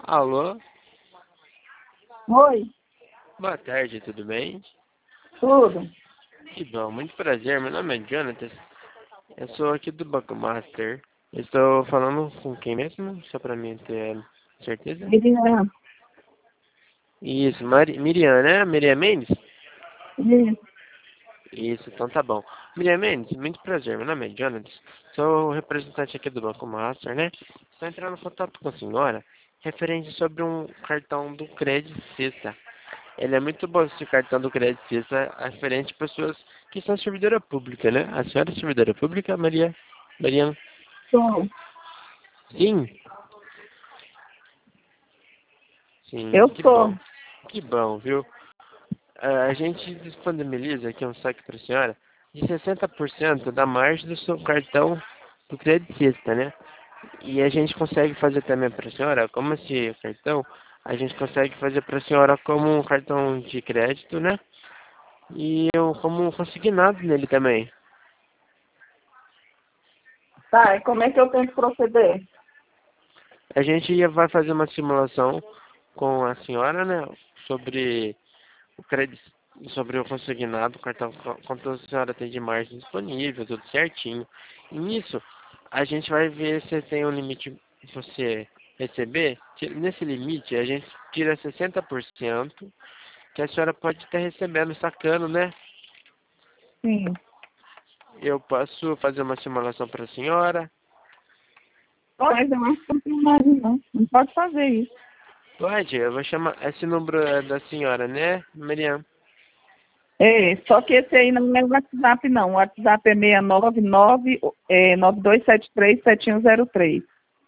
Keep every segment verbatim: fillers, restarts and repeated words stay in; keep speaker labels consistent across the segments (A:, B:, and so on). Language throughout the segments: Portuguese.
A: Alô?
B: Oi,
A: Boa tarde, tudo bem?
B: tudo.
A: Que bom, muito prazer. Meu nome é Jonathan. Eu sou aqui do Banco Master. Estou falando com quem mesmo? Só para mim ter certeza.
B: Miriam,
A: Isso, Mari... Miriam, né? Miriam Mendes?
B: isso.
A: Isso, então tá bom. Miriam Mendes, muito prazer. Meu nome é Jonathan. Sou o representante aqui do Banco Master, né? Estou entrando em contato com a senhora referente sobre um cartão do Crédito Sexta. Ele é muito bom esse cartão do Crédito Sexta referente a pessoas que são servidora pública, né? A senhora é servidora pública, Maria? Mariana?
B: Sou.
A: Sim? Sim,
B: Eu
A: que
B: sou.
A: bom. Que bom, viu? Ah, a gente disponibiliza aqui um saque para a senhora de sessenta por cento da margem do seu cartão do Crédito Sexta, né? E a gente consegue fazer também para a senhora, como esse cartão, a gente consegue fazer para a senhora como um cartão de crédito, né? E eu como um consignado nele também.
B: Tá, e como é que eu tenho que proceder?
A: A gente vai fazer uma simulação com a senhora, né? Sobre o crédito, sobre o consignado, o cartão, quanto a senhora tem de margem disponível, tudo certinho. E nisso, a gente vai ver se tem um limite de você receber. Nesse limite, a gente tira sessenta por cento que a senhora pode estar recebendo, sacando, né?
B: Sim.
A: Eu posso fazer uma simulação para a senhora.
B: Mas eu acho que não tem mais, não. Não pode fazer isso.
A: Pode, eu vou chamar. Esse número é da senhora, né, Miriam?
B: É, só que esse aí não é o WhatsApp, não. O WhatsApp é seis nove nove, é, nove dois sete três, sete um zero três.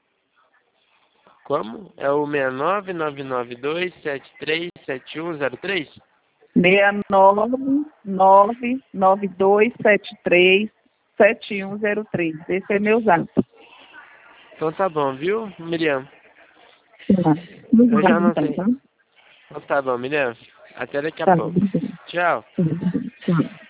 A: Como? É o seis nove nove nove dois sete três sete um zero três?
B: seis nove nove nove dois sete três, sete um zero três. Esse é meu zap.
A: Então tá bom, viu, Miriam?
B: Tá. Muito
A: Eu já
B: bem,
A: não
B: então,
A: sei.
B: tá?
A: Então tá bom, Miriam. Até daqui a
B: Tá,
A: pouco.
B: obrigada.
A: Tchau.
B: Tchau.